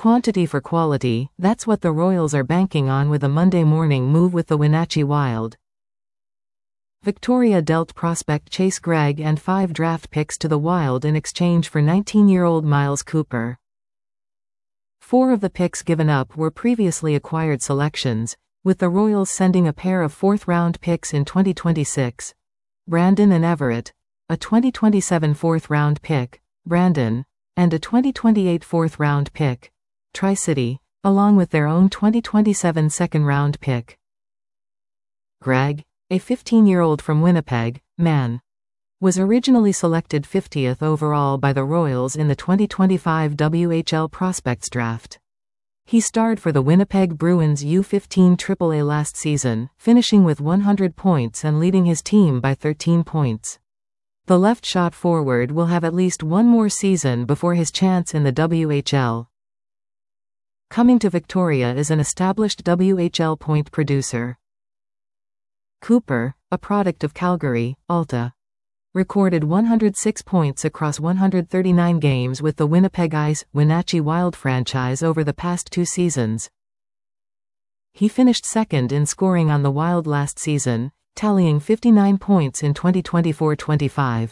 Quantity for quality, that's what the Royals are banking on with a Monday morning move with the Wenatchee Wild. Victoria dealt prospect Chase Gregg and 5 draft picks to the Wild in exchange for 19-year-old Miles Cooper. 4 of the picks given up were previously acquired selections, with the Royals sending a pair of 4th-round picks in 2026, Brandon and Everett, a 2027 4th-round pick, Brandon, and a 2028 4th-round pick, Tri-City, along with their own 2027 2nd-round pick. Gregg, a 15-year-old from Winnipeg, Man, was originally selected 50th overall by the Royals in the 2025 WHL Prospects Draft. He starred for the Winnipeg Bruins U15 AAA last season, finishing with 100 points and leading his team by 13 points. The left-shot forward will have at least one more season before his chance in the WHL. Coming to Victoria is an established WHL point producer. Cooper, a product of Calgary, Alta, recorded 106 points across 139 games with the Winnipeg Ice Wenatchee Wild franchise over the past 2 seasons. He finished 2nd in scoring on the Wild last season, tallying 59 points in 2024-25.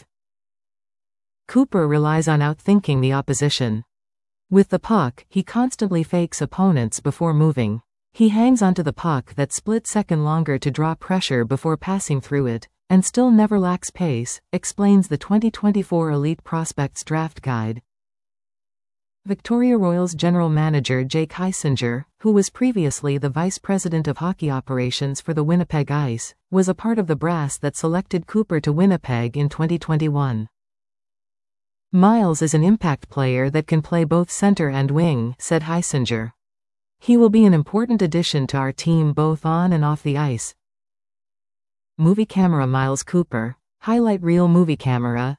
Cooper relies on outthinking the opposition. With the puck, he constantly fakes opponents before moving. He hangs onto the puck that split-second longer to draw pressure before passing through it, and still never lacks pace, explains the 2024 Elite Prospects Draft Guide. Victoria Royals general manager Jake Heisinger, who was previously the vice president of hockey operations for the Winnipeg Ice, was a part of the brass that selected Cooper to Winnipeg in 2021. Miles is an impact player that can play both center and wing, said Heisinger. He will be an important addition to our team both on and off the ice. Movie camera Miles Cooper, highlight reel movie camera.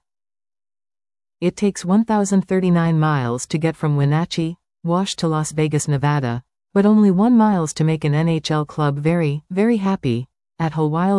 It takes 1,039 miles to get from Wenatchee, Wash to Las Vegas, Nevada, but only 1 mile to make an NHL club very, very happy. At @HullWild_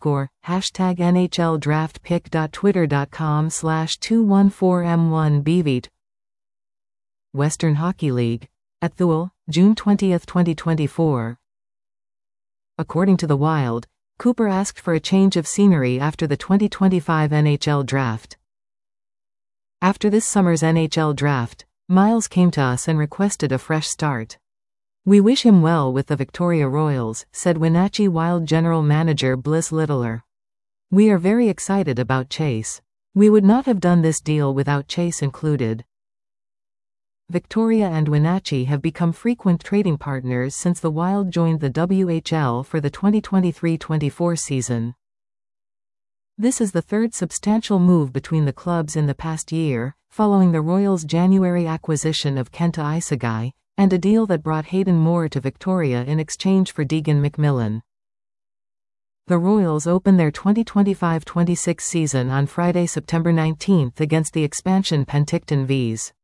#NHLDraftPick.twitter.com/214M1BVT. Western Hockey League. At Thule, June 20, 2024. According to the Wild, Cooper asked for a change of scenery after the 2025 NHL Draft. After this summer's NHL Draft, Miles came to us and requested a fresh start. We wish him well with the Victoria Royals, said Wenatchee Wild general manager Bliss Littler. We are very excited about Chase. We would not have done this deal without Chase included. Victoria and Wenatchee have become frequent trading partners since the Wild joined the WHL for the 2023-24 season. This is the 3rd substantial move between the clubs in the past year, following the Royals' January acquisition of Kenta Isagai, and a deal that brought Hayden Moore to Victoria in exchange for Deegan McMillan. The Royals open their 2025-26 season on Friday, September 19 against the expansion Penticton Vees.